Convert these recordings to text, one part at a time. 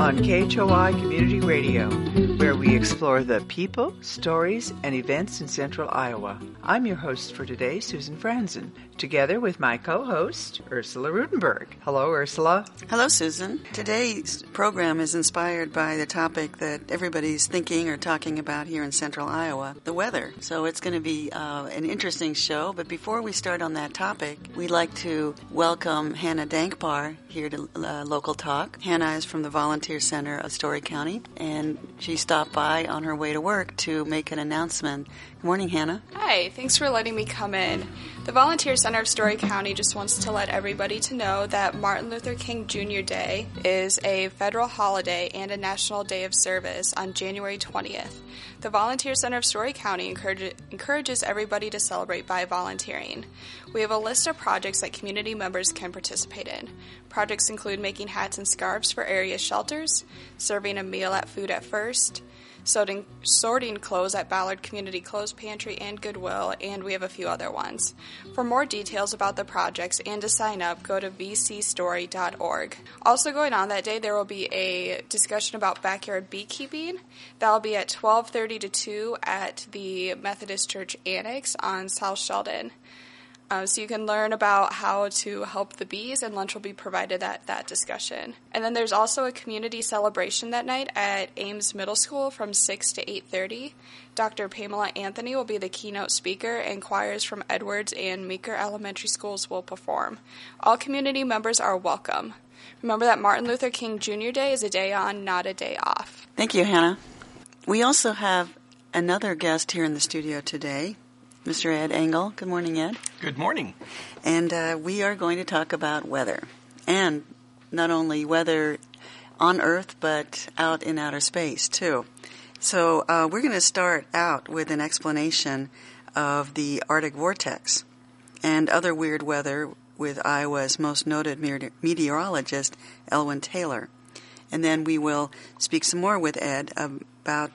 on KHOI Community Radio, where we explore the people, stories, and events in Central Iowa. I'm your host for today, Susan Franzen, together with my co-host, Ursula Rudenberg. Hello, Ursula. Hello, Susan. Today's program is inspired by the topic that everybody's thinking or talking about here in Central Iowa, the weather. So it's going to be an interesting show, but before we start on that topic, we'd like to welcome Hannah Dankbar here to Local Talk. Hannah is from the Volunteer Center of Story County, and she stopped by on her way to work to make an announcement. Good morning, Hannah. Hi, thanks for letting me come in. The Volunteer Center of Story County just wants to let everybody to know that Martin Luther King Jr. Day is a federal holiday and a national day of service on January 20th. The Volunteer Center of Story County encourages everybody to celebrate by volunteering. We have a list of projects that community members can participate in. Projects include making hats and scarves for area shelters, serving a meal at Food at First, sorting clothes at Ballard Community Clothes Pantry and Goodwill, and we have a few other ones. For more details about the projects and to sign up, go to vcstory.org. Also going on that day, there will be a discussion about backyard beekeeping. That will be at 12:30 to 2 at the Methodist Church Annex on South Sheldon. So you can learn about how to help the bees, and lunch will be provided at that discussion. And then there's also a community celebration that night at Ames Middle School from 6 to 8:30. Dr. Pamela Anthony will be the keynote speaker, and choirs from Edwards and Meeker Elementary Schools will perform. All community members are welcome. Remember that Martin Luther King Jr. Day is a day on, not a day off. Thank you, Hannah. We also have another guest here in the studio today, Mr. Ed Engel. Good morning, Ed. Good morning. And we are going to talk about weather. And not only weather on Earth, but out in outer space, too. So we're going to start out with an explanation of the Arctic vortex and other weird weather with Iowa's most noted meteorologist, Elwyn Taylor. And then we will speak some more with Ed about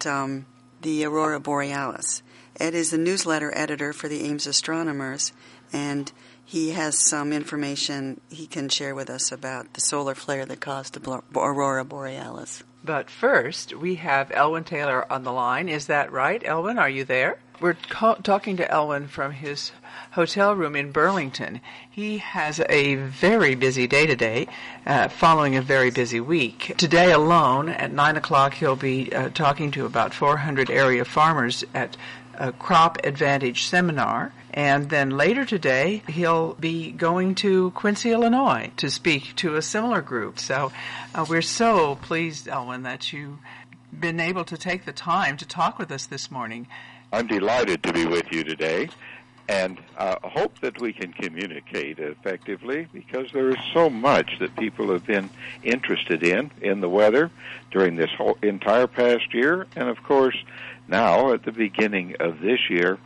the aurora borealis. Ed is the newsletter editor for the Ames Astronomers, and he has some information he can share with us about the solar flare that caused the aurora borealis. But first, we have Elwyn Taylor on the line. Is that right? Elwyn, are you there? We're talking to Elwyn from his hotel room in Burlington. He has a very busy day today, following a very busy week. Today alone, at 9 o'clock, he'll be talking to about 400 area farmers at a Crop Advantage seminar, and then later today he'll be going to Quincy, Illinois to speak to a similar group. So we're so pleased, Elwyn, that you've been able to take the time to talk with us this morning. I'm delighted to be with you today, and hope that we can communicate effectively, because there is so much that people have been interested in the weather during this whole entire past year, and of course now, at the beginning of this year,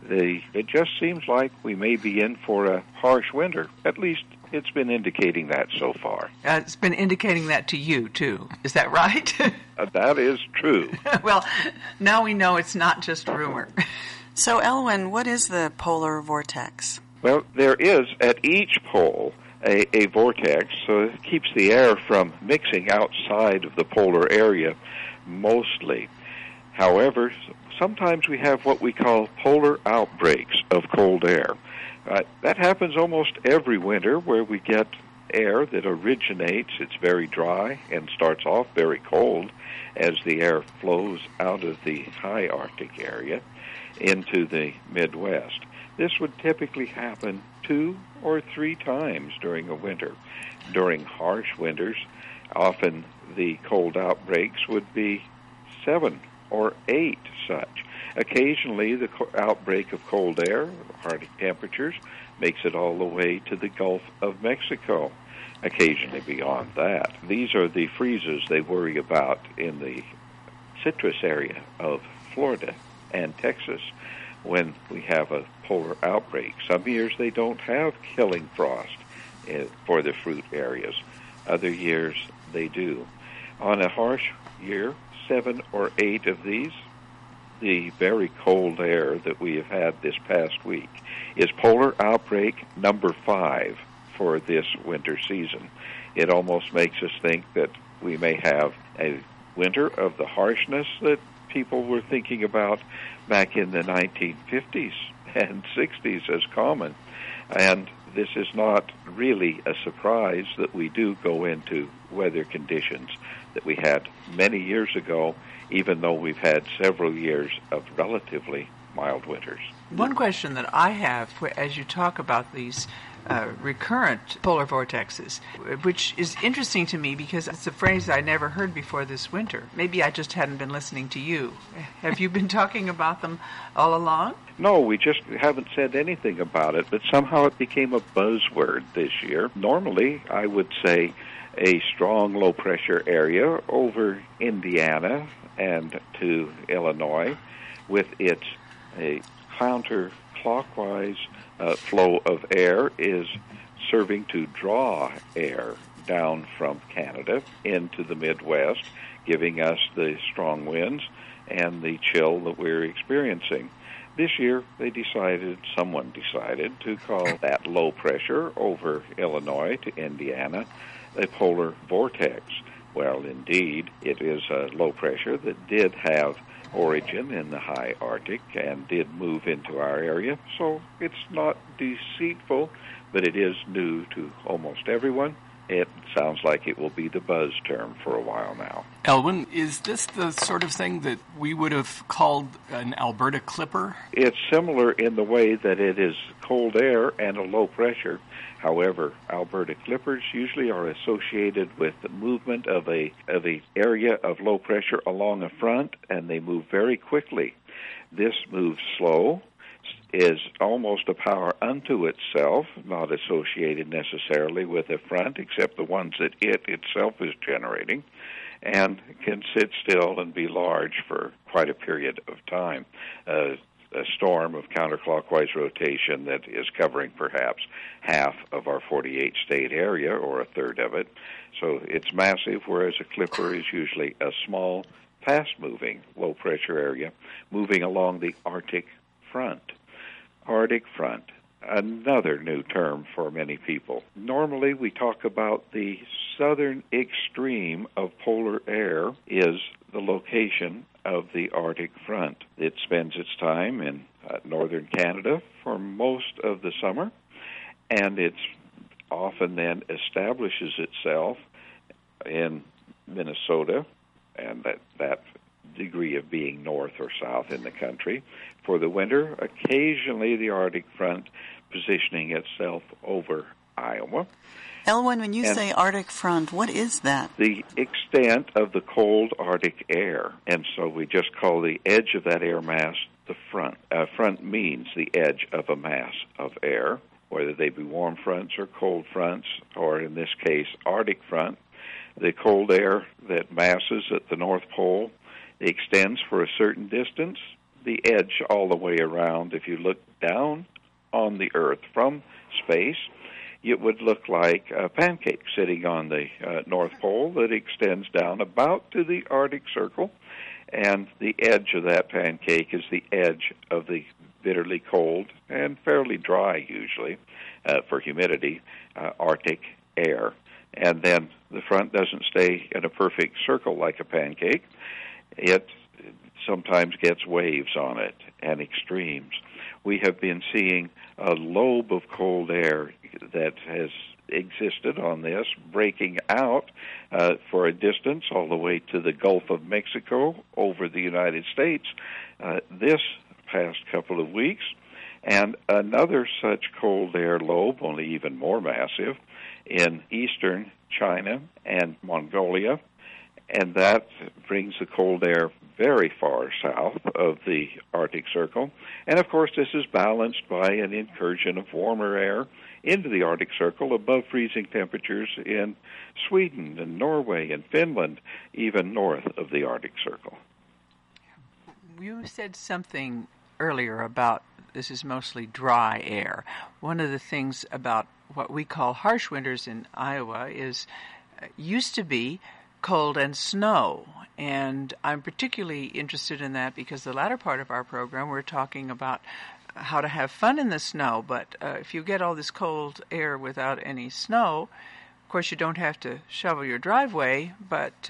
it just seems like we may be in for a harsh winter. At least it's been indicating that so far. It's been indicating that to you, too. Is that right? That is true. Well, now we know it's not just rumor. So, Elwyn, what is the polar vortex? Well, there is at each pole a vortex, so it keeps the air from mixing outside of the polar area mostly. However, sometimes we have what we call polar outbreaks of cold air. That happens almost every winter, where we get air that originates, it's very dry and starts off very cold as the air flows out of the high Arctic area into the Midwest. This would typically happen 2 or 3 times during a winter. During harsh winters, often the cold outbreaks would be 7 or 8 such. Occasionally, the outbreak of cold air, Arctic temperatures, makes it all the way to the Gulf of Mexico, occasionally beyond that. These are the freezes they worry about in the citrus area of Florida and Texas when we have a polar outbreak. Some years they don't have killing frost for the fruit areas. Other years they do. On a harsh year, 7 or 8 of these, the very cold air that we have had this past week is polar outbreak number 5 for this winter season. It almost makes us think that We may have a winter of the harshness that people were thinking about back in the 1950s and 60s as common. And this is not really a surprise that we do go into weather conditions that we had many years ago, even though we've had several years of relatively mild winters. One question that I have, as you talk about these recurrent polar vortexes, which is interesting to me because it's a phrase I never heard before this winter. Maybe I just hadn't been listening to you. Have you been talking about them all along? No, we just haven't said anything about it, but somehow it became a buzzword this year. Normally, I would say a strong low-pressure area over Indiana and to Illinois with its a counterclockwise flow of air is serving to draw air down from Canada into the Midwest, giving us the strong winds and the chill that we're experiencing. This year, someone decided to call that low pressure over Illinois to Indiana a polar vortex. Well, indeed, it is a low pressure that did have origin in the high Arctic and did move into our area, so it's not deceitful, but it is new to almost everyone. It sounds like it will be the buzz term for a while now. Elwyn, is this the sort of thing that we would have called an Alberta clipper? It's similar in the way that it is cold air and a low pressure. However, Alberta clippers usually are associated with the movement of a area of low pressure along a front, and they move very quickly. This moves slow, is almost a power unto itself, not associated necessarily with a front, except the ones that it itself is generating, and can sit still and be large for quite a period of time. A storm of counterclockwise rotation that is covering perhaps half of our 48-state area or a third of it. So it's massive, whereas a clipper is usually a small, fast-moving, low-pressure area moving along the Arctic front. Arctic front, another new term for many people. Normally we talk about the southern extreme of polar air is the location of the Arctic front. It spends its time in northern Canada for most of the summer, and it's often then establishes itself in Minnesota, and that degree of being north or south in the country for the winter. Occasionally the Arctic front positioning itself over Iowa. Elwyn, when you say Arctic front, what is that? The extent of the cold Arctic air. And so we just call the edge of that air mass the front. Front means the edge of a mass of air, whether they be warm fronts or cold fronts, or in this case, Arctic front. The cold air that masses at the North Pole extends for a certain distance. The edge all the way around, if you look down on the Earth from space, it would look like a pancake sitting on the North Pole that extends down about to the Arctic Circle, and the edge of that pancake is the edge of the bitterly cold and fairly dry, usually, for humidity, Arctic air. And then the front doesn't stay in a perfect circle like a pancake. It sometimes gets waves on it and extremes. We have been seeing a lobe of cold air that has existed on this, breaking out for a distance all the way to the Gulf of Mexico over the United States this past couple of weeks, and another such cold air lobe, only even more massive, in eastern China and Mongolia, and that brings the cold air very far south of the Arctic Circle. And, of course, this is balanced by an incursion of warmer air into the Arctic Circle above freezing temperatures in Sweden and Norway and Finland, even north of the Arctic Circle. You said something earlier about this is mostly dry air. One of the things about what we call harsh winters in Iowa is used to be cold and snow, and I'm particularly interested in that because the latter part of our program we're talking about how to have fun in the snow, but if you get all this cold air without any snow, Of course, you don't have to shovel your driveway, but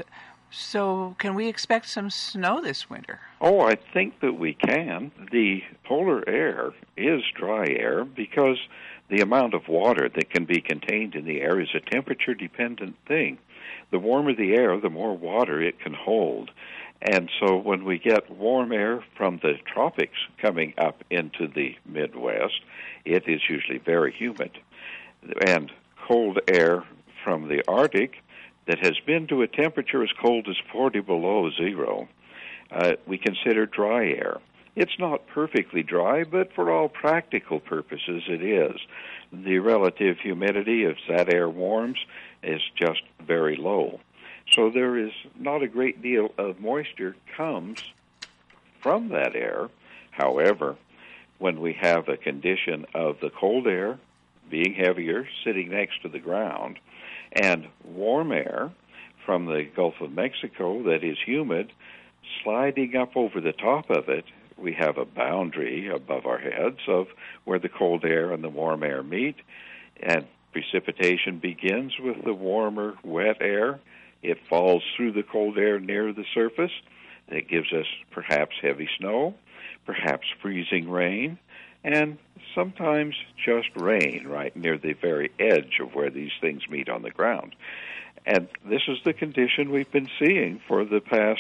so can we expect some snow this winter? Oh, I think that we can. The polar air is dry air because the amount of water that can be contained in the air is a temperature-dependent thing. The warmer the air, the more water it can hold. And so when we get warm air from the tropics coming up into the Midwest, it is usually very humid. And cold air from the Arctic that has been to a temperature as cold as 40 below zero, we consider dry air. It's not perfectly dry, but for all practical purposes it is. The relative humidity as that air warms is just very low. So there is not a great deal of moisture comes from that air. However, when we have a condition of the cold air being heavier, sitting next to the ground, and warm air from the Gulf of Mexico that is humid sliding up over the top of it, we have a boundary above our heads of where the cold air and the warm air meet, and precipitation begins with the warmer, wet air. It falls through the cold air near the surface. It gives us perhaps heavy snow, perhaps freezing rain, and sometimes just rain right near the very edge of where these things meet on the ground. And this is the condition we've been seeing for the past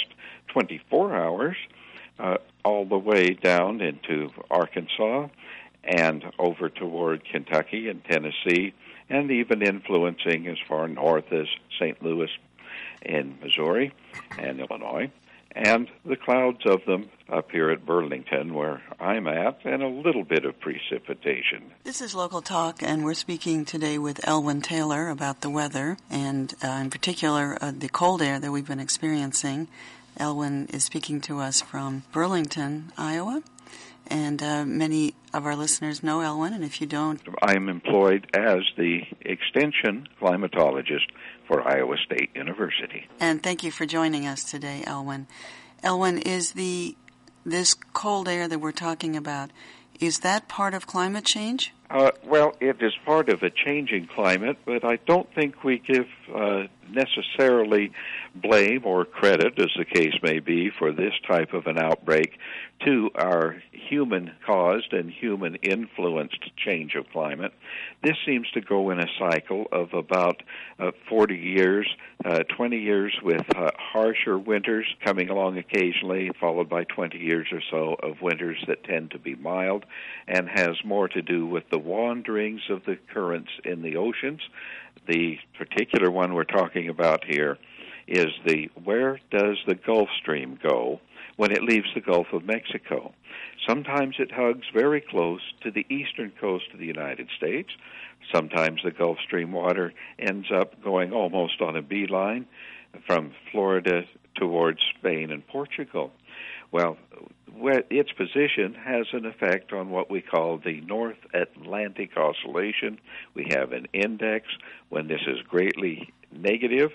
24 hours, all the way down into Arkansas and over toward Kentucky and Tennessee, and even influencing as far north as St. Louis in Missouri and Illinois, and the clouds of them up here at Burlington, where I'm at, and a little bit of precipitation. This is Local Talk, and we're speaking today with Elwyn Taylor about the weather, and in particular, the cold air that we've been experiencing. Elwyn is speaking to us from Burlington, Iowa, and many of our listeners know Elwyn, and if you don't... I'm employed as the extension climatologist for Iowa State University. And thank you for joining us today, Elwyn. Elwyn, is this cold air that we're talking about, is that part of climate change? Well, it is part of a changing climate, but I don't think we give necessarily blame or credit, as the case may be, for this type of an outbreak to our human-caused and human-influenced change of climate. This seems to go in a cycle of about 40 years, 20 years with harsher winters coming along occasionally, followed by 20 years or so of winters that tend to be mild, and has more to do with the wanderings of the currents in the oceans. The particular one we're talking about here is where does the Gulf Stream go when it leaves the Gulf of Mexico? Sometimes it hugs very close to the eastern coast of the United States. Sometimes the Gulf Stream water ends up going almost on a beeline from Florida towards Spain and Portugal. Well, its position has an effect on what we call the North Atlantic Oscillation. We have an index when this is greatly negative,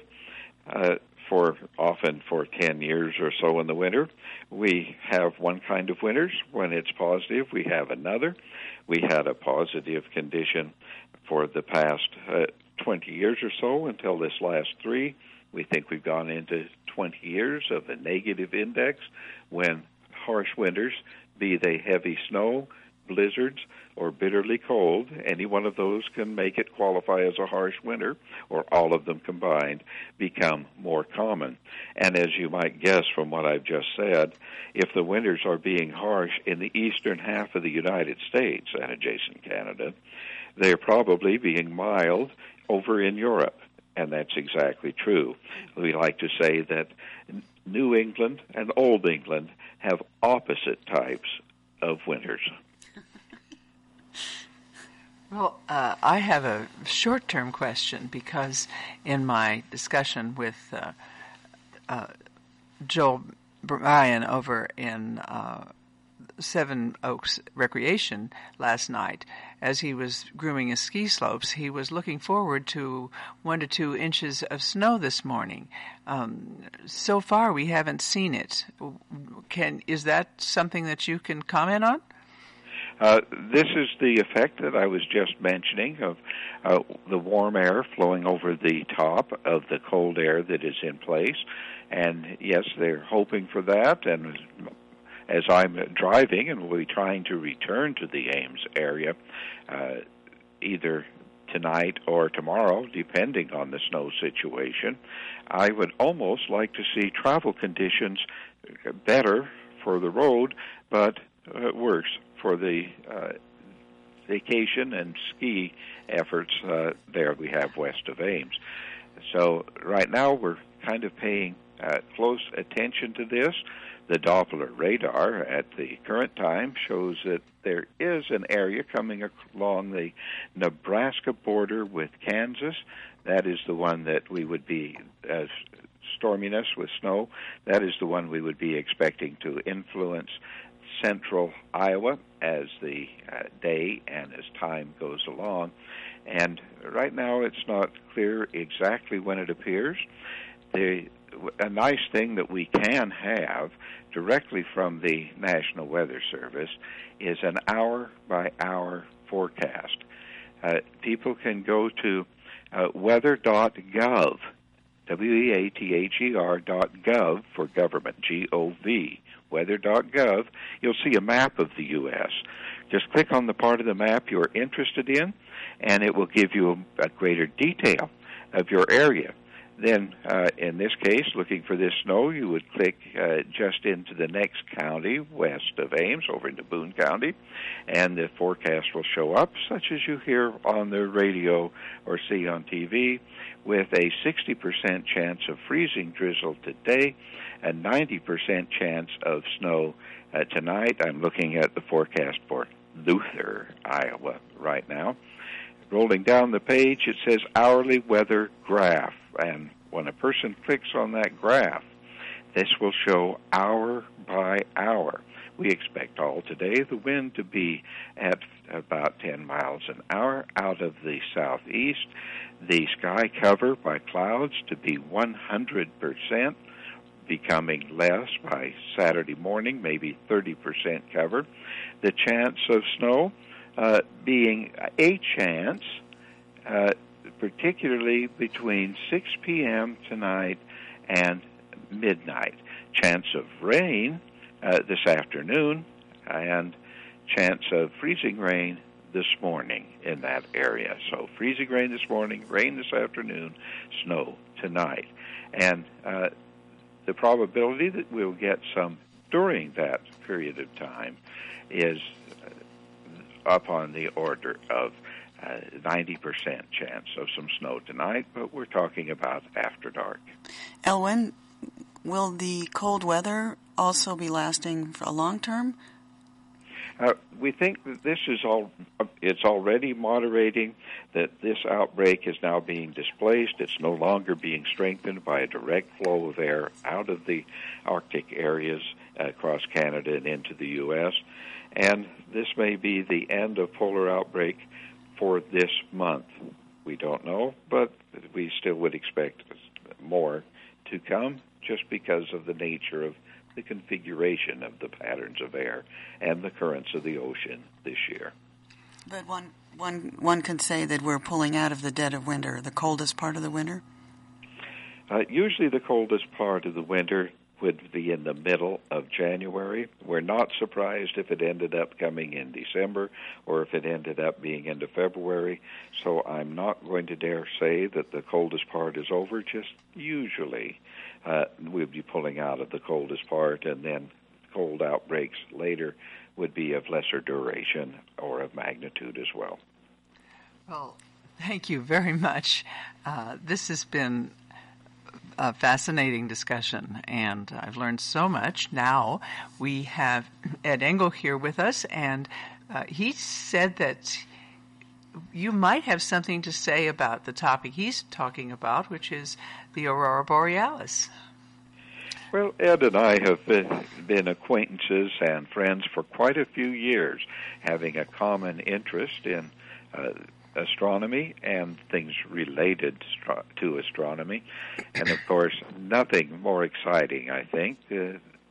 often for 10 years or so in the winter. We have one kind of winters. When it's positive, we have another. We had a positive condition for the past 20 years or so until this last 3. We think we've gone into 20 years of a negative index when harsh winters, be they heavy snow, blizzards, or bitterly cold, any one of those can make it qualify as a harsh winter, or all of them combined become more common. And as you might guess from what I've just said, if the winters are being harsh in the eastern half of the United States and adjacent Canada, they're probably being mild over in Europe. And that's exactly true. We like to say that New England and Old England have opposite types of winters. Well, I have a short-term question because in my discussion with Joel Bryan over in Seven Oaks Recreation last night, as he was grooming his ski slopes, he was looking forward to 1 to 2 inches of snow this morning. So far, we haven't seen it. Is that something that you can comment on? This is the effect that I was just mentioning of the warm air flowing over the top of the cold air that is in place. And yes, they're hoping for that. And as I'm driving and we'll be trying to return to the Ames area, either tonight or tomorrow, depending on the snow situation, I would almost like to see travel conditions better for the road, but worse for the vacation and ski efforts there we have west of Ames. So right now we're kind of paying close attention to this. The Doppler radar at the current time shows that there is an area coming along the Nebraska border with Kansas. That is the one that we would be, storminess with snow, that is the one we would be expecting to influence central Iowa as the day and as time goes along. And right now it's not clear exactly when it appears. A nice thing that we can have directly from the National Weather Service is an hour-by-hour forecast. People can go to weather.gov, weather.gov for government, G-O-V, weather.gov. You'll see a map of the U.S. Just click on the part of the map you're interested in, and it will give you a greater detail of your area. Then, in this case, looking for this snow, you would click just into the next county west of Ames, over into Boone County, and the forecast will show up, such as you hear on the radio or see on TV, with a 60% chance of freezing drizzle today, a 90% chance of snow tonight. I'm looking at the forecast for Luther, Iowa, right now. Rolling down the page, it says hourly weather graph. And when a person clicks on that graph, this will show hour by hour. We expect all today the wind to be at about 10 miles an hour out of the southeast. The sky cover by clouds to be 100%, becoming less by Saturday morning, maybe 30% cover. The chance of snow being a chance, particularly between 6 p.m. tonight and midnight. Chance of rain this afternoon, and chance of freezing rain this morning in that area. So freezing rain this morning, rain this afternoon, snow tonight. And the probability that we'll get some during that period of time is up on the order of 90% chance of some snow tonight, but we're talking about after dark. Elwyn, will the cold weather also be lasting for a long term? We think that this is it's already moderating, that this outbreak is now being displaced. It's no longer being strengthened by a direct flow of air out of the Arctic areas across Canada and into the U.S., and this may be the end of polar outbreak for this month. We don't know, but we still would expect more to come just because of the nature of the configuration of the patterns of air and the currents of the ocean this year. But one can say that we're pulling out of the dead of winter, the coldest part of the winter? Usually the coldest part of the winter would be in the middle of January. We're not surprised if it ended up coming in December or if it ended up being into February. So I'm not going to dare say that the coldest part is over. Just usually we'll be pulling out of the coldest part, and then cold outbreaks later would be of lesser duration or of magnitude as well. Well, thank you very much. This has been a fascinating discussion, and I've learned so much. Now we have Ed Engel here with us, and he said that you might have something to say about the topic he's talking about, which is the Aurora Borealis. Well, Ed and I have been acquaintances and friends for quite a few years, having a common interest in astronomy and things related to astronomy. And, of course, nothing more exciting, I think,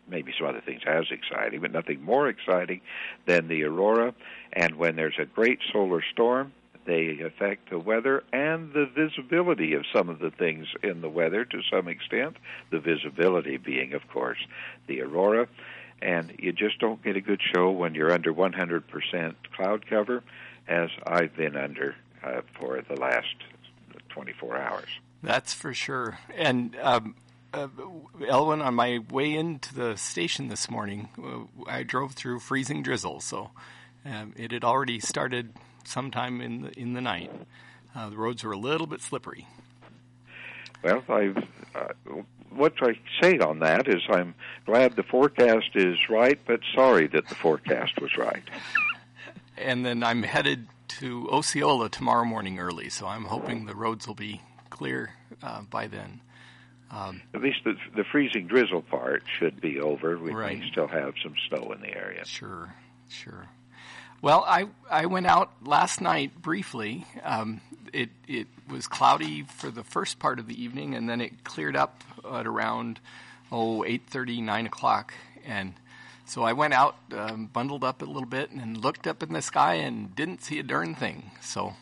maybe some other things as exciting, but nothing more exciting than the aurora. And when there's a great solar storm, they affect the weather and the visibility of some of the things in the weather to some extent, the visibility being, of course, the aurora. And you just don't get a good show when you're under 100% cloud cover, as I've been under for the last 24 hours. That's for sure. And Elwyn, on my way into the station this morning, I drove through freezing drizzle, so it had already started sometime in the night. The roads were a little bit slippery. Well, what I say on that is I'm glad the forecast is right, but sorry that the forecast was right. And then I'm headed to Osceola tomorrow morning early, so I'm hoping the roads will be clear by then. At least the freezing drizzle part should be over. We Right. may still have some snow in the area. Sure. Well, I went out last night briefly. It was cloudy for the first part of the evening, and then it cleared up at around 8:30, 9 o'clock. And so I went out, bundled up a little bit, and looked up in the sky and didn't see a darn thing. So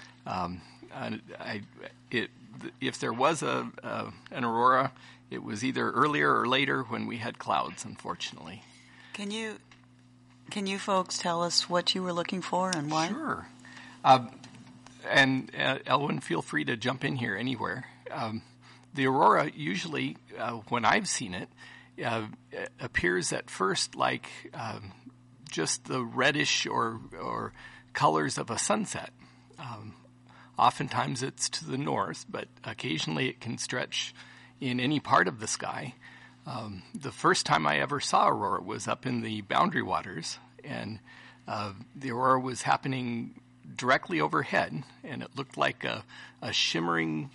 if there was an aurora, it was either earlier or later when we had clouds, unfortunately. Can you folks tell us what you were looking for and why? Sure. And Elwyn, feel free to jump in here anywhere. The aurora usually, when I've seen it, appears at first like just the reddish or colors of a sunset. Oftentimes it's to the north, but occasionally it can stretch in any part of the sky. The first time I ever saw aurora was up in the Boundary Waters, and the aurora was happening directly overhead, and it looked like a shimmering,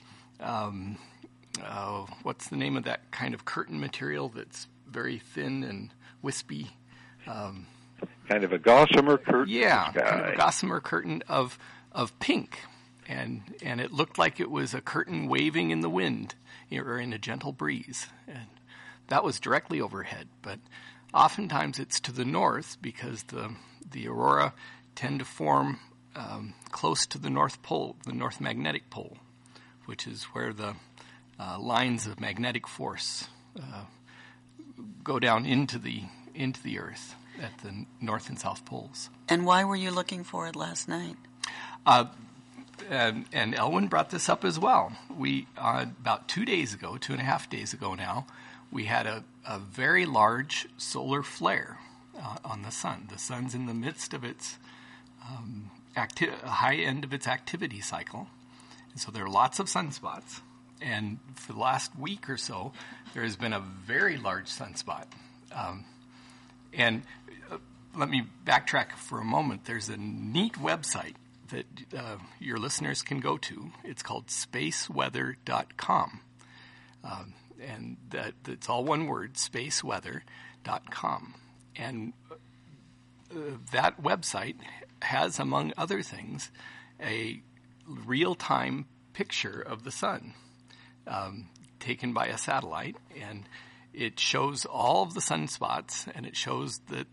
what's the name of that kind of curtain material that's very thin and wispy? Kind of a gossamer curtain. Yeah, kind of a gossamer curtain of pink. And it looked like it was a curtain waving in the wind or in a gentle breeze. And that was directly overhead. But oftentimes it's to the north because the aurora tend to form close to the North Pole, the North Magnetic Pole, which is where the lines of magnetic force go down into the Earth at the North and South Poles. And why were you looking for it last night? And Elwyn brought this up as well. We about 2.5 days ago now, we had a very large solar flare on the sun. The sun's in the midst of its high end of its activity cycle, and so there are lots of sunspots. And for the last week or so, there has been a very large sunspot. And let me backtrack for a moment. There's a neat website that your listeners can go to. It's called spaceweather.com. And that's all one word, spaceweather.com. And that website has, among other things, a real-time picture of the sun taken by a satellite. And it shows all of the sunspots, and it shows that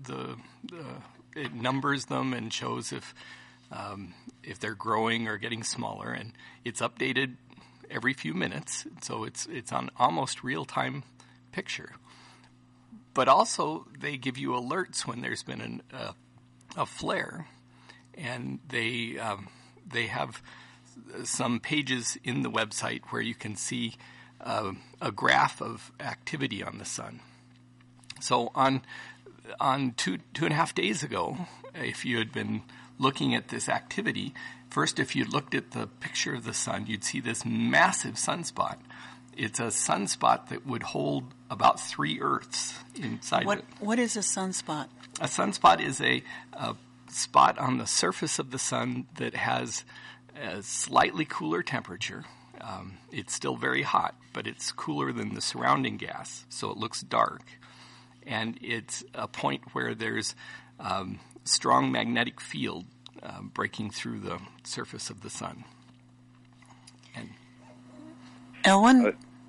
it numbers them and shows if they're growing or getting smaller, and it's updated every few minutes, so it's on almost real-time picture. But also, they give you alerts when there's been a flare, and they have some pages in the website where you can see a graph of activity on the sun. So on 2.5 days ago, if you had been looking at this activity, first, if you looked at the picture of the sun, you'd see this massive sunspot. It's a sunspot that would hold about 3 Earths inside it. What is a sunspot? A sunspot is a spot on the surface of the sun that has a slightly cooler temperature. It's still very hot, but it's cooler than the surrounding gas, so it looks dark. And it's a point where there's strong magnetic field breaking through the surface of the sun. And Elwyn,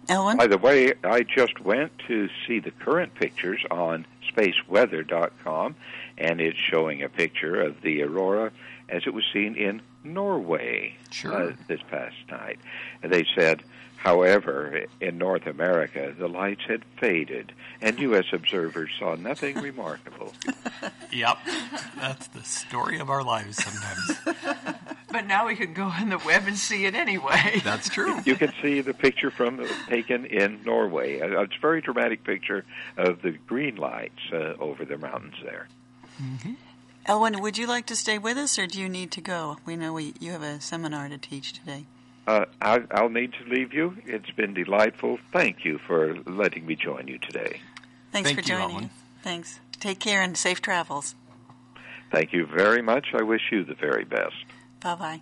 Elwin? By the way, I just went to see the current pictures on spaceweather.com, and it's showing a picture of the aurora as it was seen in Norway this past night. And they said, however, in North America, the lights had faded, and U.S. observers saw nothing remarkable. Yep, that's the story of our lives sometimes. But now we can go on the web and see it anyway. That's true. You can see the picture taken in Norway. It's a very dramatic picture of the green lights over the mountains there. Mm-hmm. Elwin, would you like to stay with us, or do you need to go? We know you have a seminar to teach today. I'll need to leave you. It's been delightful. Thank you for letting me join you today. Thanks for joining Elwin. us. Thanks. Take care and safe travels. Thank you very much. I wish you the very best. Bye-bye.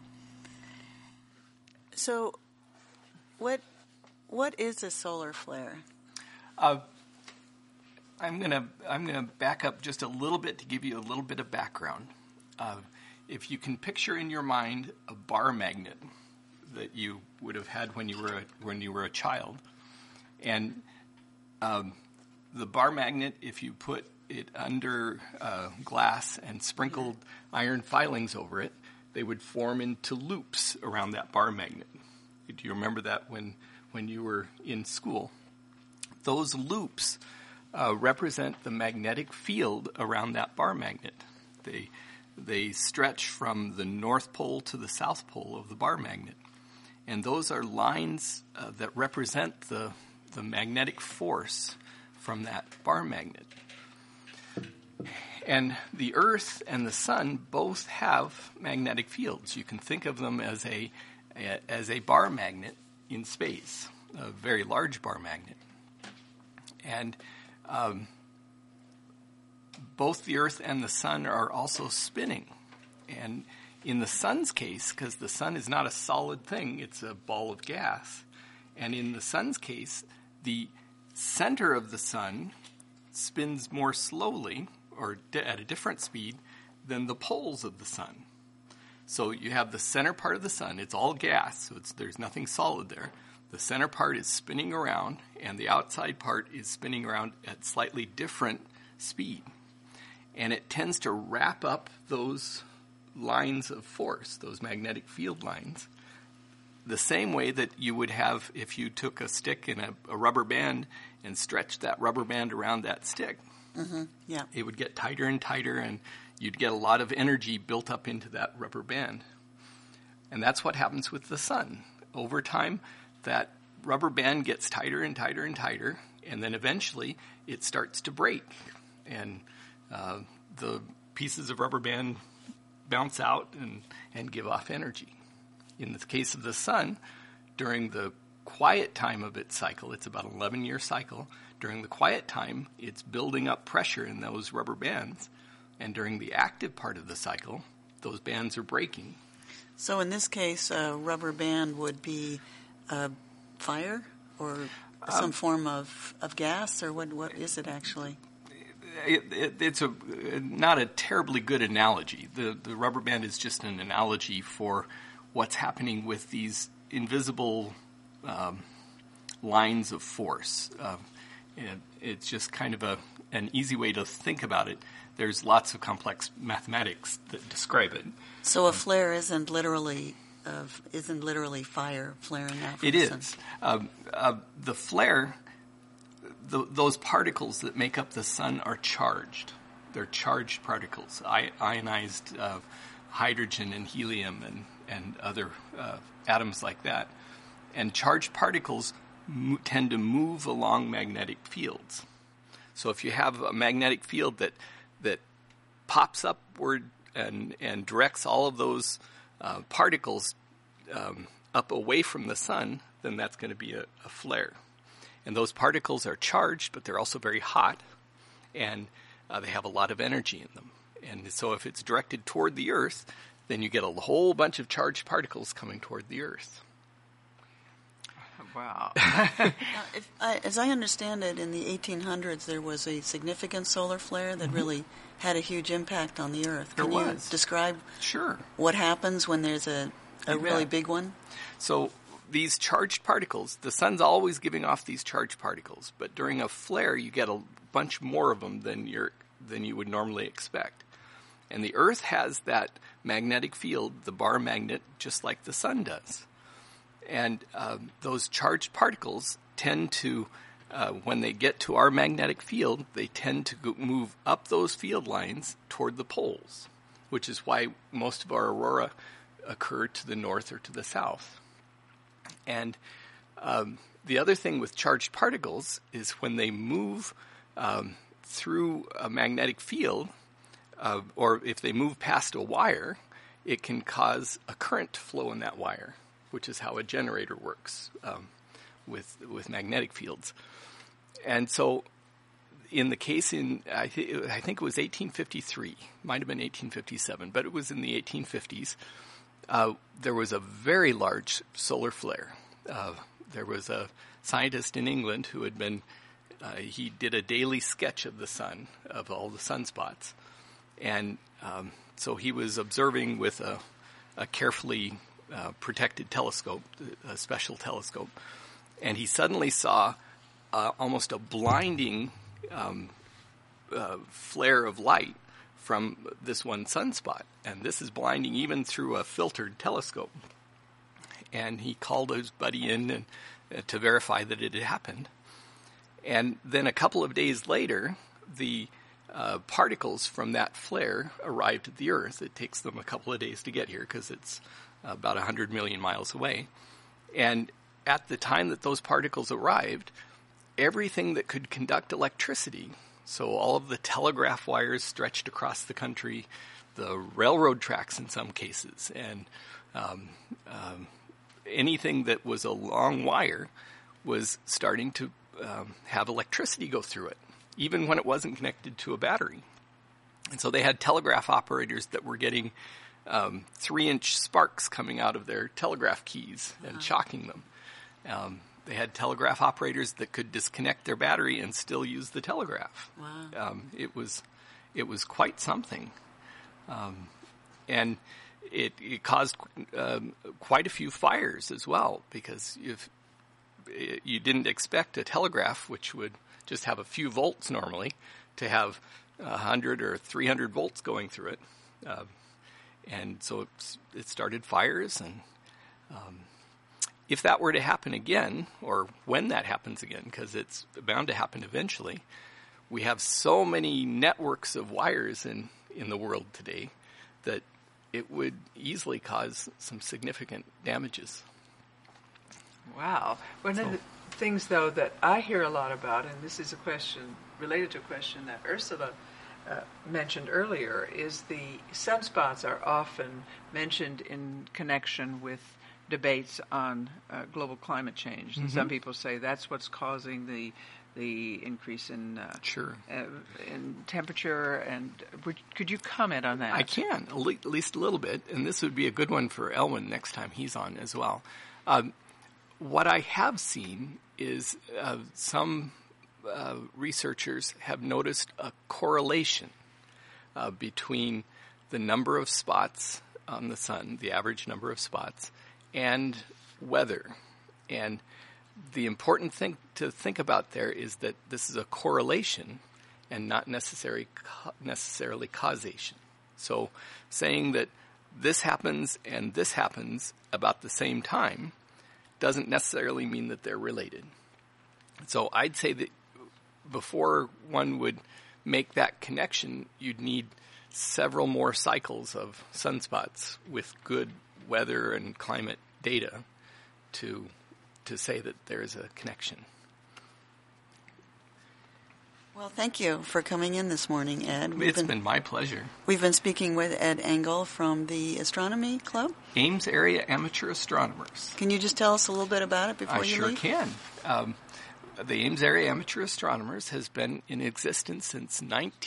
So, what is a solar flare? I'm gonna back up just a little bit to give you a little bit of background. If you can picture in your mind a bar magnet that you would have had when you were a child, and the bar magnet, if you put it under glass and sprinkled iron filings over it, they would form into loops around that bar magnet. Do you remember that when you were in school? Those loops represent the magnetic field around that bar magnet. They stretch from the North Pole to the South Pole of the bar magnet. And those are lines that represent the magnetic force from that bar magnet. And the Earth and the Sun both have magnetic fields. You can think of them as a bar magnet in space, a very large bar magnet. And both the Earth and the Sun are also spinning. And in the Sun's case, because the Sun is not a solid thing, it's a ball of gas. And in the Sun's case, the center of the Sun spins more slowly, or at a different speed, than the poles of the Sun. So you have the center part of the Sun. It's all gas, so there's nothing solid there. The center part is spinning around, and the outside part is spinning around at slightly different speed. And it tends to wrap up those lines of force, those magnetic field lines, the same way that you would have if you took a stick and a rubber band and stretched that rubber band around that stick. Mm-hmm. Yeah. It would get tighter and tighter, and you'd get a lot of energy built up into that rubber band. And that's what happens with the Sun. Over time, that rubber band gets tighter and tighter and tighter, and then eventually it starts to break. And the pieces of rubber band bounce out and give off energy. In the case of the Sun, during the quiet time of its cycle, it's about an 11-year cycle, during the quiet time, it's building up pressure in those rubber bands. And during the active part of the cycle, those bands are breaking. So in this case, a rubber band would be fire or some form of gas, or what is it actually? It's not a terribly good analogy. The rubber band is just an analogy for what's happening with these invisible lines of force. It's just kind of an easy way to think about it. There's lots of complex mathematics that describe it. So a flare isn't literally fire flaring out from the sun. It is. The flare, those particles that make up the Sun are charged. They're charged particles, ionized hydrogen and helium and other atoms like that. And charged particles tend to move along magnetic fields. So if you have a magnetic field that pops upward and directs all of those particles up away from the Sun, then that's going to be a flare. And those particles are charged, but they're also very hot, and they have a lot of energy in them. And so if it's directed toward the Earth, then you get a whole bunch of charged particles coming toward the Earth. Wow. As I understand it, in the 1800s, there was a significant solar flare that really had a huge impact on the Earth. Can you describe Sure. what happens when there's a really bet. big one? So these charged particles, the sun's always giving off these charged particles, but during a flare you get a bunch more of them than you would normally expect. And the Earth has that magnetic field, the bar magnet, just like the sun does. And those charged particles tend to, when they get to our magnetic field, they tend to move up those field lines toward the poles, which is why most of our aurora occur to the north or to the south. And the other thing with charged particles is when they move through a magnetic field, or if they move past a wire, it can cause a current to flow in that wire, which is how a generator works with magnetic fields. And so in the case I think it was 1853, might have been 1857, but it was in the 1850s, there was a very large solar flare. There was a scientist in England who had been, he did a daily sketch of the sun, of all the sunspots. And so he was observing with a carefully protected telescope, a special telescope, and he suddenly saw almost a blinding flare of light from this one sunspot. And this is blinding even through a filtered telescope. And he called his buddy in to verify that it had happened. And then a couple of days later, the particles from that flare arrived at the Earth. It takes them a couple of days to get here because it's about 100 million miles away. And at the time that those particles arrived, everything that could conduct electricity, so all of the telegraph wires stretched across the country, the railroad tracks in some cases, and anything that was a long wire was starting to have electricity go through it, even when it wasn't connected to a battery. And so they had telegraph operators that were getting 3-inch sparks coming out of their telegraph keys and shocking them. They had telegraph operators that could disconnect their battery and still use the telegraph. Wow. It was quite something. And it caused quite a few fires as well, because if you didn't expect a telegraph, which would just have a few volts normally, to have 100 or 300 volts going through it. And so it started fires. And if that were to happen again, or when that happens again, because it's bound to happen eventually, we have so many networks of wires in the world today that it would easily cause some significant damages. Wow. One of the things, though, that I hear a lot about, and this is a question related to a question that Ursula mentioned earlier, is the sunspots are often mentioned in connection with debates on global climate change. And some people say that's what's causing the increase in in temperature. And could you comment on that? I can, at least a little bit, and this would be a good one for Elwin next time he's on as well. What I have seen is some researchers have noticed a correlation between the number of spots on the sun, the average number of spots, and weather. And the important thing to think about there is that this is a correlation and not necessarily causation. So saying that this happens and this happens about the same time doesn't necessarily mean that they're related. So I'd say that before one would make that connection, you'd need several more cycles of sunspots with good weather and climate data to say that there is a connection. Well, thank you for coming in this morning, Ed. It's been my pleasure. We've been speaking with Ed Engel from the Astronomy Club. Ames Area Amateur Astronomers. Can you just tell us a little bit about it before you leave? I sure can. The Ames Area Amateur Astronomers has been in existence since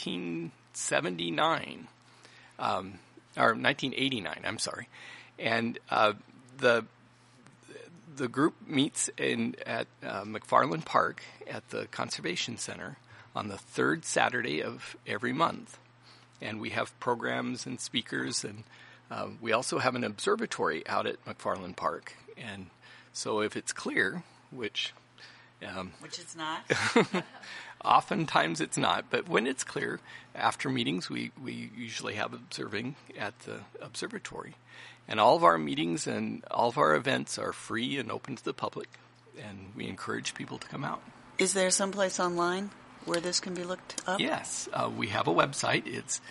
1979, or 1989, I'm sorry. And the group meets at McFarland Park at the Conservation Center on the third Saturday of every month. And we have programs and speakers, and we also have an observatory out at McFarland Park. And So if it's clear, which it's not. oftentimes it's not, but when it's clear, after meetings, we usually have observing at the observatory. And all of our meetings and all of our events are free and open to the public, and we encourage people to come out. Is there someplace online where this can be looked up? Yes, we have a website. It's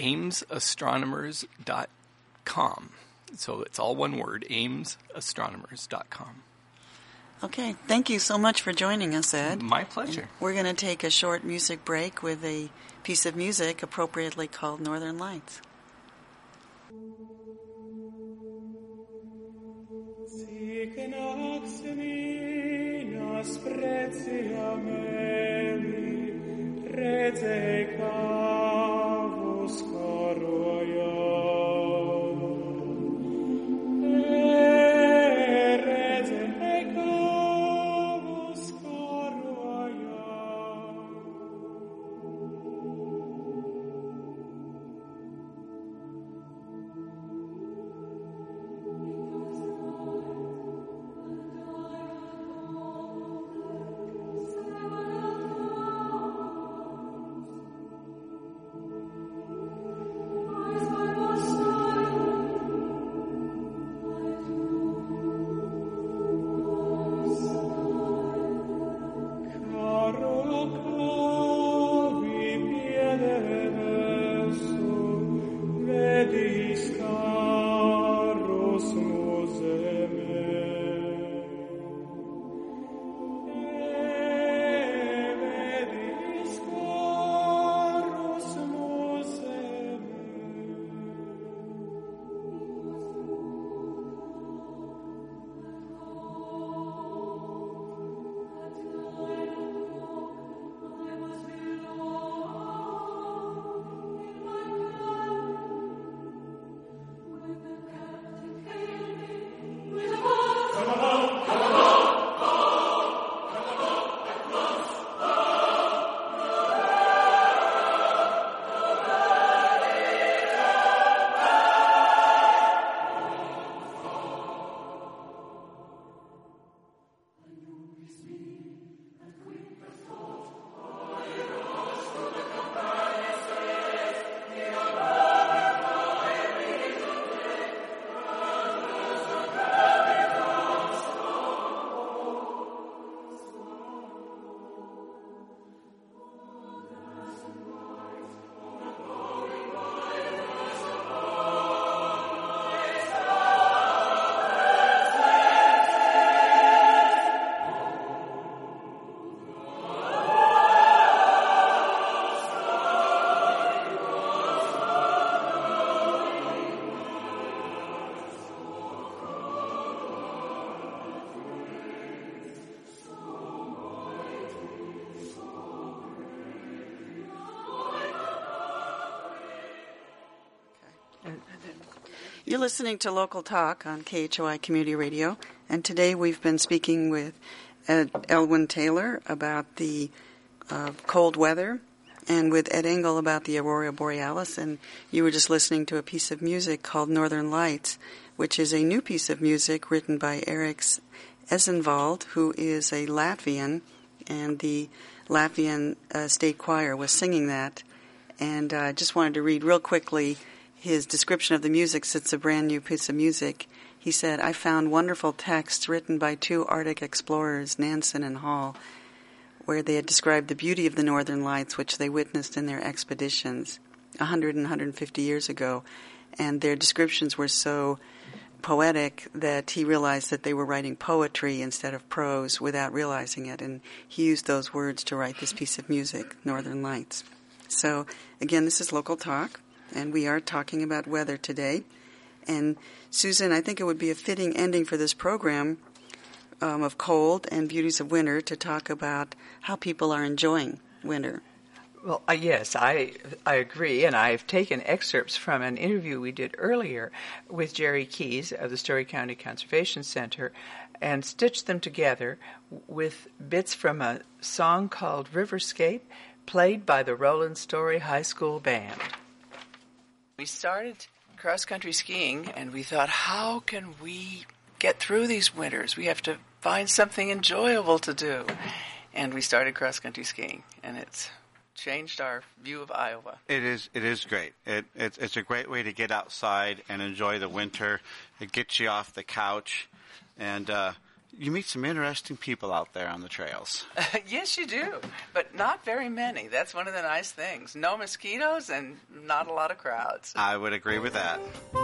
aimsastronomers.com. So it's all one word, aimsastronomers.com. Okay, thank you so much for joining us, Ed. My pleasure. And we're going to take a short music break with a piece of music appropriately called Northern Lights. You're listening to Local Talk on KHOI Community Radio, and today we've been speaking with Ed Elwin Taylor about the cold weather and with Ed Engel about the Aurora Borealis, and you were just listening to a piece of music called Northern Lights, which is a new piece of music written by Erik Esenvald, who is a Latvian, and the Latvian State Choir was singing that. And I just wanted to read real quickly his description of the music, since it's a brand new piece of music. He said, "I found wonderful texts written by two Arctic explorers, Nansen and Hall, where they had described the beauty of the Northern Lights, which they witnessed in their expeditions 100 and 150 years ago. And their descriptions were so poetic that he realized that they were writing poetry instead of prose without realizing it. And he used those words to write this piece of music, Northern Lights." So, again, this is Local Talk, and we are talking about weather today. And, Susan, I think it would be a fitting ending for this program of cold and beauties of winter to talk about how people are enjoying winter. Well, yes, I agree, and I've taken excerpts from an interview we did earlier with Jerry Keys of the Story County Conservation Center and stitched them together with bits from a song called Riverscape, played by the Roland Story High School Band. We started cross-country skiing, and we thought, how can we get through these winters. We have to find something enjoyable to do. And we started cross-country skiing, and it's changed our view of Iowa. It is great. It's a great way to get outside and enjoy the winter. It gets you off the couch, and you meet some interesting people out there on the trails. Yes, you do, but not very many. That's one of the nice things. No mosquitoes and not a lot of crowds. I would agree with that.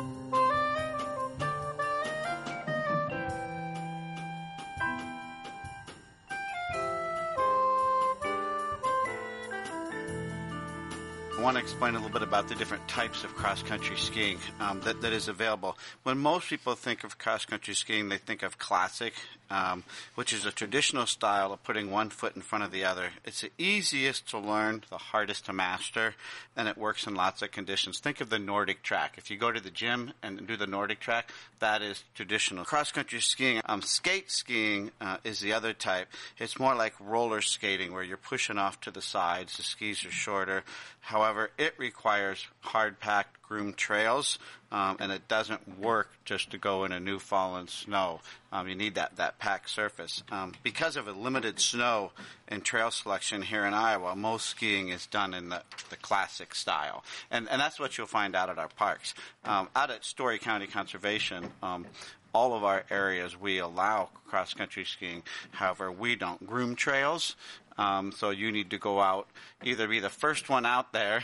I want to explain a little bit about the different types of cross-country skiing that is available. When most people think of cross-country skiing, they think of classic, which is a traditional style of putting one foot in front of the other. It's the easiest to learn, the hardest to master, and it works in lots of conditions. Think of the Nordic track. If you go to the gym and do the Nordic track, that is traditional. Cross-country skiing, skate skiing is the other type. It's more like roller skating where you're pushing off to the sides. The skis are shorter. However, it requires hard-packed groomed trails, and it doesn't work just to go in a new fallen snow. You need that packed surface. Because of a limited snow and trail selection here in Iowa, most skiing is done in the classic style. And that's what you'll find out at our parks. Out at Story County Conservation, all of our areas we allow cross-country skiing. However, we don't groom trails. So you need to go out, either be the first one out there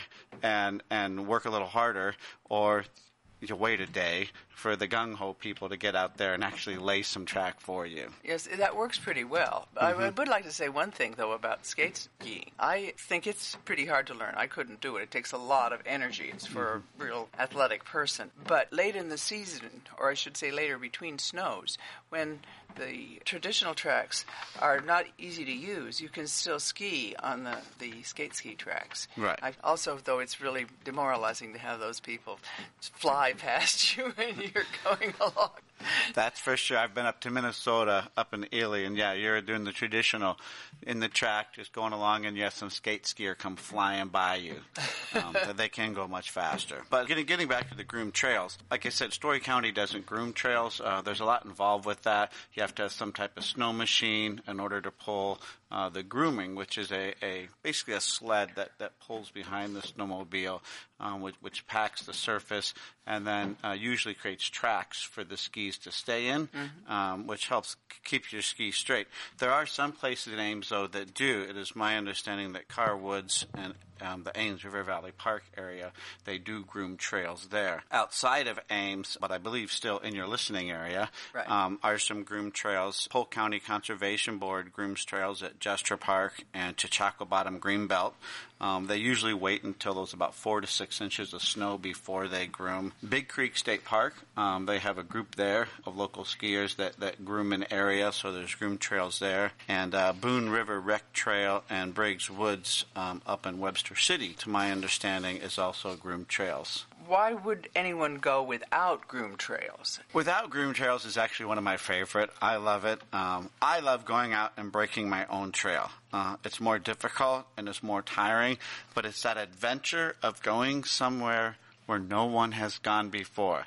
and work a little harder, or you wait a day for the gung-ho people to get out there and actually lay some track for you. Yes, that works pretty well. Mm-hmm. I would like to say one thing, though, about skate skiing. I think it's pretty hard to learn. I couldn't do it. It takes a lot of energy. It's for a real athletic person. But late in the season, or I should say later between snows, when the traditional tracks are not easy to use, you can still ski on the skate ski tracks. Right. Also, though, it's really demoralizing to have those people fly past you when you're going along. That's for sure. I've been up to Minnesota, up in Ely, and yeah, you're doing the traditional in the track, just going along, and you have some skate skier come flying by you. They can go much faster. But getting back to the groomed trails, like I said, Story County doesn't groom trails. There's a lot involved with that. You have to have some type of snow machine in order to pull the grooming, which is basically a sled that pulls behind the snowmobile, which packs the surface and then usually creates tracks for the skis to stay in, which helps keep your skis straight. There are some places in Ames, though, that do. It is my understanding that Carr Woods and the Ames River Valley Park area, they do groom trails there. Outside of Ames, but I believe still in your listening area, right, are some groomed trails. Polk County Conservation Board grooms trails at Jester Park and Chautauqua Bottom Greenbelt. They usually wait until there's about 4 to 6 inches of snow before they groom. Big Creek State Park, they have a group there of local skiers that groom an area, so there's groomed trails there. And Boone River Rec Trail and Briggs Woods up in Webster City, to my understanding, is also groomed trails. Why would anyone go without groomed trails? Without groomed trails is actually one of my favorite. I love it. I love going out and breaking my own trail. It's more difficult and it's more tiring, but it's that adventure of going somewhere where no one has gone before.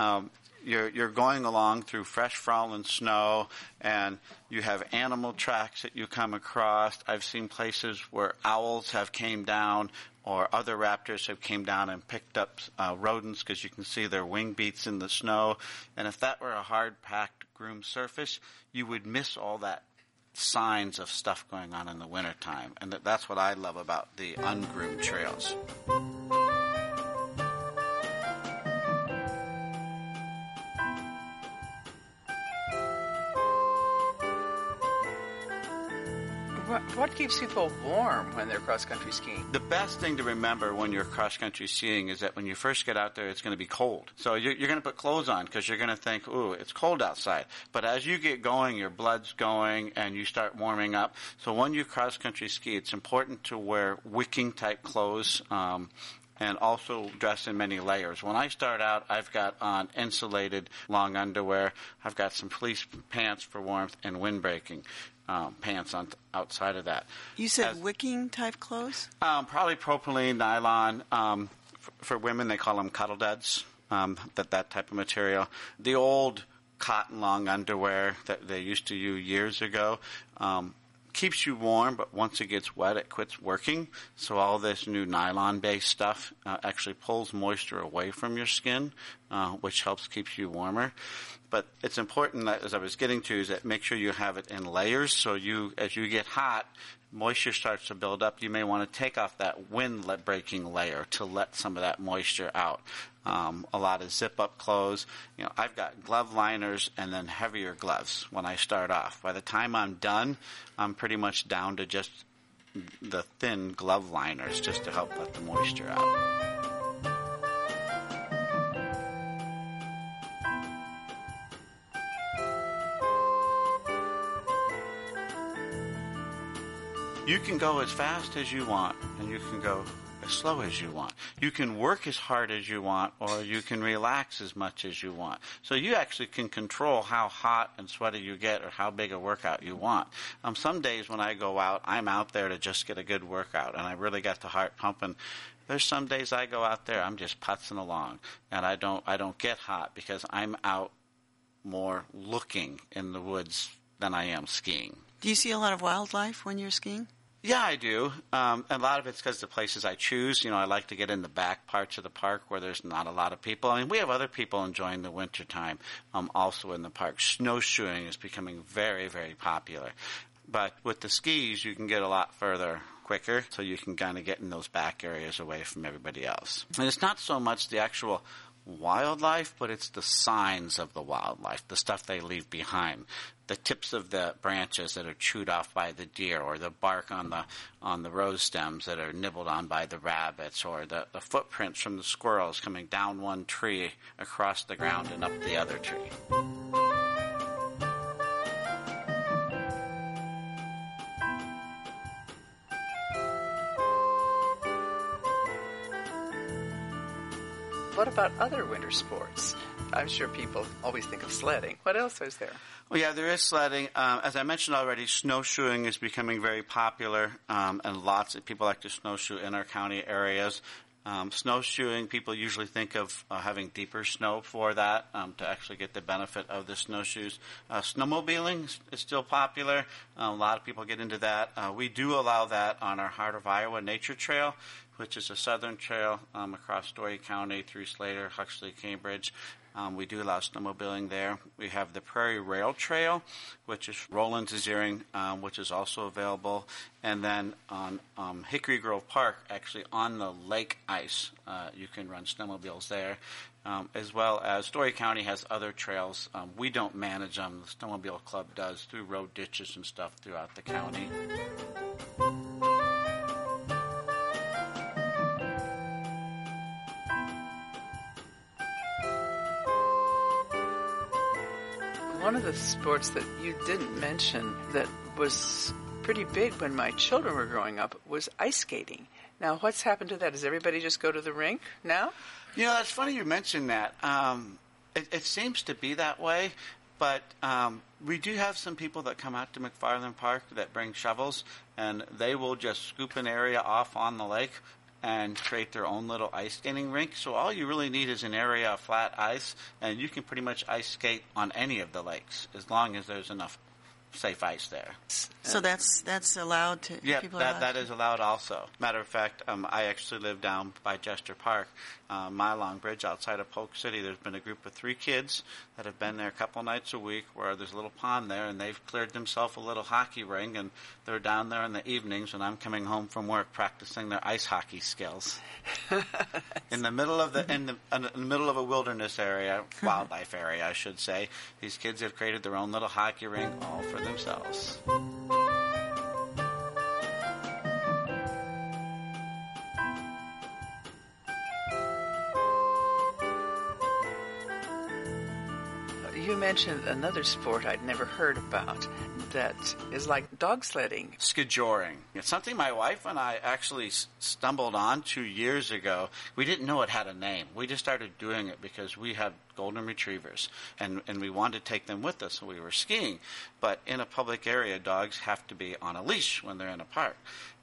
You're going along through fresh fallen snow, and you have animal tracks that you come across. I've seen places where owls have came down, or other raptors have came down and picked up rodents because you can see their wing beats in the snow. And if that were a hard-packed groomed surface, you would miss all that signs of stuff going on in the wintertime. And that's what I love about the ungroomed trails. What keeps people warm when they're cross-country skiing? The best thing to remember when you're cross-country skiing is that when you first get out there, it's going to be cold. So you're going to put clothes on because you're going to think, ooh, it's cold outside. But as you get going, your blood's going and you start warming up. So when you cross-country ski, it's important to wear wicking-type clothes, and also dress in many layers. When I start out, I've got on insulated long underwear. I've got some fleece pants for warmth and windbreaking pants on outside of that. You said wicking type clothes? Probably propylene, nylon. For women, they call them cuddle duds, that type of material. The old cotton long underwear that they used to use years ago. Keeps you warm, but once it gets wet, it quits working. So all this new nylon-based stuff actually pulls moisture away from your skin, which helps keep you warmer. But it's important that, as I was getting to, is that make sure you have it in layers. So as you get hot, moisture starts to build up. You may want to take off that wind-breaking layer to let some of that moisture out. A lot of zip-up clothes. I've got glove liners and then heavier gloves when I start off. By the time I'm done, I'm pretty much down to just the thin glove liners just to help let the moisture out. You can go as fast as you want, and you can go as slow as you want. You can work as hard as you want, or you can relax as much as you want. So you actually can control how hot and sweaty you get or how big a workout you want. Some days when I go out, I'm out there to just get a good workout, and I really got the heart pumping. There's some days I go out there, I'm just putzing along, and I don't get hot because I'm out more looking in the woods than I am skiing. Do you see a lot of wildlife when you're skiing? Yeah, I do. A lot of it's because the places I choose. I like to get in the back parts of the park where there's not a lot of people. I mean, we have other people enjoying the wintertime also in the park. Snowshoeing is becoming very, very popular. But with the skis, you can get a lot further quicker, so you can kind of get in those back areas away from everybody else. And it's not so much the actual wildlife, but it's the signs of the wildlife, the stuff they leave behind. The tips of the branches that are chewed off by the deer, or the bark on the rose stems that are nibbled on by the rabbits, or the footprints from the squirrels coming down one tree across the ground and up the other tree. What about other winter sports? I'm sure people always think of sledding. What else is there? Well, yeah, there is sledding. As I mentioned already, snowshoeing is becoming very popular, and lots of people like to snowshoe in our county areas. Snowshoeing, people usually think of having deeper snow for that to actually get the benefit of the snowshoes. Snowmobiling is still popular. A lot of people get into that. We do allow that on our Heart of Iowa Nature Trail, which is a southern trail across Story County through Slater, Huxley, Cambridge. We do allow snowmobiling there. We have the Prairie Rail Trail, which is Roland's Zeering, which is also available. And then on Hickory Grove Park, actually on the lake ice, you can run snowmobiles there. As well as Story County has other trails. We don't manage them. The Snowmobile Club does through road ditches and stuff throughout the county. One of the sports that you didn't mention that was pretty big when my children were growing up was ice skating. Now, what's happened to that? Does everybody just go to the rink now? That's funny you mentioned that. It seems to be that way, but we do have some people that come out to McFarland Park that bring shovels, and they will just scoop an area off on the lake and create their own little ice skating rink. So all you really need is an area of flat ice, and you can pretty much ice skate on any of the lakes as long as there's enough safe ice there. So that's allowed to? Yeah, people that is allowed also. Matter of fact, I actually live down by Jester Park, Mile Long Bridge outside of Polk City. There's been a group of 3 kids that have been there a couple nights a week where there's a little pond there, and they've cleared themselves a little hockey ring, and they're down there in the evenings when I'm coming home from work practicing their ice hockey skills. in the middle of in the middle of a wilderness area, wildlife area, I should say, these kids have created their own little hockey rink all for themselves. You mentioned another sport I'd never heard about that is like dog sledding. Skijoring. It's something my wife and I actually stumbled on 2 years ago. We didn't know it had a name. We just started doing it because we had golden retrievers, and we wanted to take them with us when we were skiing. But in a public area, dogs have to be on a leash when they're in a park.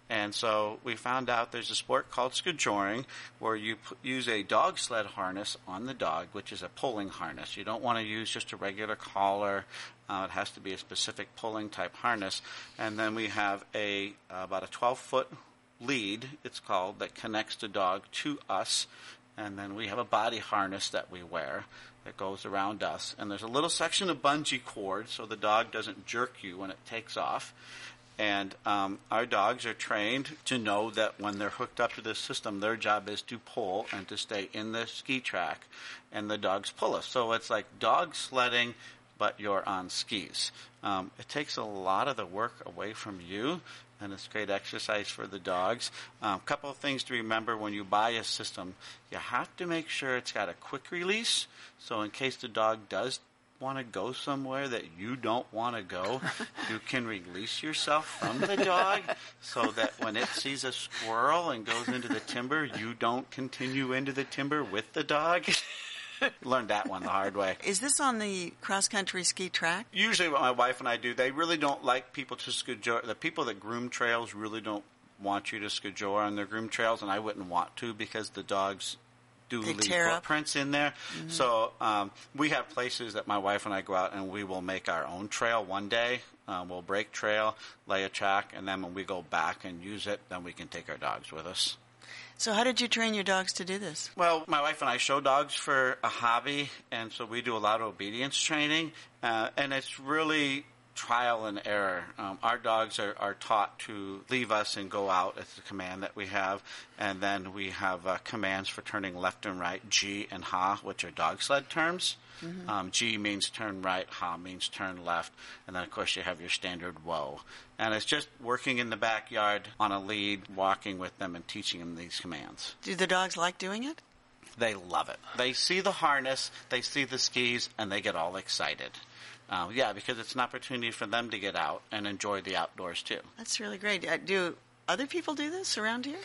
And so we found out there's a sport called skijoring where you use a dog sled harness on the dog, which is a pulling harness. You don't want to use just a regular collar. It has to be a specific pulling type harness. And then we have about a 12-foot lead, it's called, that connects the dog to us. And then we have a body harness that we wear that goes around us. And there's a little section of bungee cord so the dog doesn't jerk you when it takes off. And our dogs are trained to know that when they're hooked up to this system, their job is to pull and to stay in the ski track, and the dogs pull us. So it's like dog sledding, but you're on skis. It takes a lot of the work away from you, and it's great exercise for the dogs. A couple of things to remember when you buy a system. You have to make sure it's got a quick release, so in case the dog does want to go somewhere that you don't want to go, you can release yourself from the dog so that when it sees a squirrel and goes into the timber, you don't continue into the timber with the dog. Learned that one the hard way. Is this on the cross-country ski track? Usually what my wife and I do, they really don't like people to skijore. The people that groom trails really don't want you to skijore on their groom trails, and I wouldn't want to because the dogs do leave footprints in there. Mm-hmm. So we have places that my wife and I go out and we will make our own trail one day. We'll break trail, lay a track, and then when we go back and use it, then we can take our dogs with us. So how did you train your dogs to do this? Well, my wife and I show dogs for a hobby, and so we do a lot of obedience training, and it's really trial and error. Our dogs are taught to leave us and go out. It's the command that we have. And then we have commands for turning left and right, G and Ha, which are dog sled terms. Mm-hmm. G means turn right, Ha means turn left. And then, of course, you have your standard whoa. And it's just working in the backyard on a lead, walking with them and teaching them these commands. Do the dogs like doing it? They love it. They see the harness, they see the skis, and they get all excited. Because it's an opportunity for them to get out and enjoy the outdoors, too. That's really great. Do other people do this around here?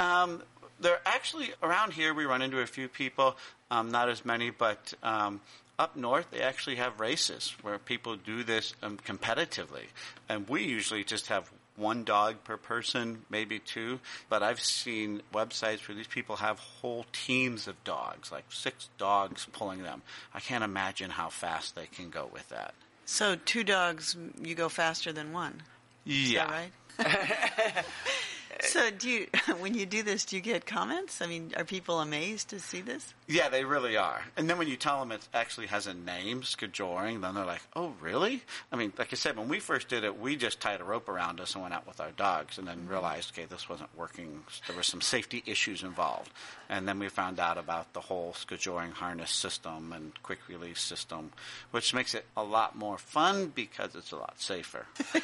They're actually, around here we run into a few people, not as many, but up north they actually have races where people do this competitively. And we usually just have one dog per person, maybe two. But I've seen websites where these people have whole teams of dogs, like 6 dogs pulling them. I can't imagine how fast they can go with that. So 2 dogs, you go faster than one. Yeah. Is that right? So when you do this, do you get comments? I mean, are people amazed to see this? Yeah, they really are. And then when you tell them it actually has a name, skijoring, then they're like, oh, really? I mean, like I said, when we first did it, we just tied a rope around us and went out with our dogs and then realized, okay, this wasn't working. There were some safety issues involved. And then we found out about the whole skijoring harness system and quick release system, which makes it a lot more fun because it's a lot safer.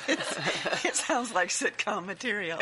It sounds like sitcom material.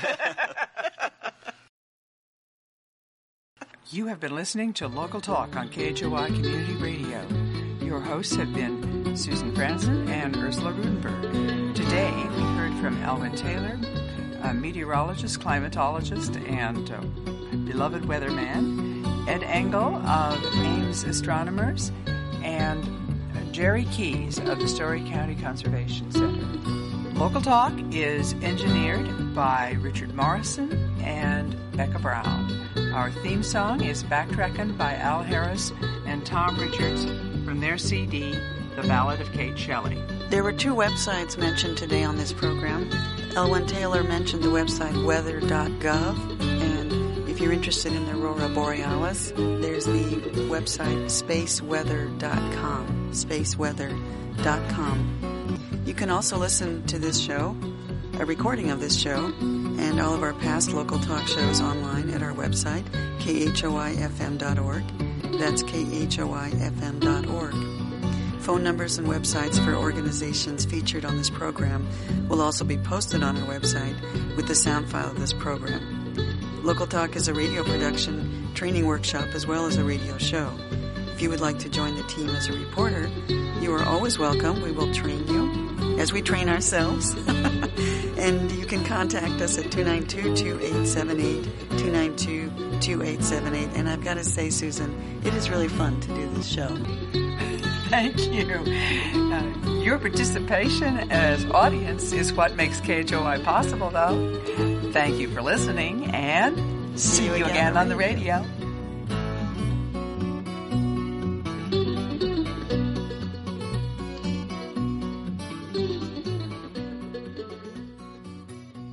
You have been listening to Local Talk on KHOI Community Radio. Your hosts have been Susan Franson and Ursula Rudenberg. Today, we heard from Elwyn Taylor, a meteorologist, climatologist, and beloved weatherman, Ed Engel of Ames Astronomers, and Jerry Keys of the Story County Conservation Center. Local Talk is engineered by Richard Morrison and Becca Brown. Our theme song is Backtrackin' by Al Harris and Tom Richards from their CD, The Ballad of Kate Shelley. There were 2 websites mentioned today on this program. Elwyn Taylor mentioned the website weather.gov, and if you're interested in the Aurora Borealis, there's the website spaceweather.com, spaceweather.com. You can also listen to this show, a recording of this show, and all of our past Local Talk shows online at our website, khoifm.org. That's khoifm.org. Phone numbers and websites for organizations featured on this program will also be posted on our website with the sound file of this program. Local Talk is a radio production, training workshop, as well as a radio show. If you would like to join the team as a reporter, you are always welcome. We will train you as we train ourselves. And you can contact us at 292-2878, 292-2878. And I've got to say, Susan, it is really fun to do this show. Thank you. Your participation as audience is what makes KHOI possible, though. Thank you for listening, and see you again on the radio.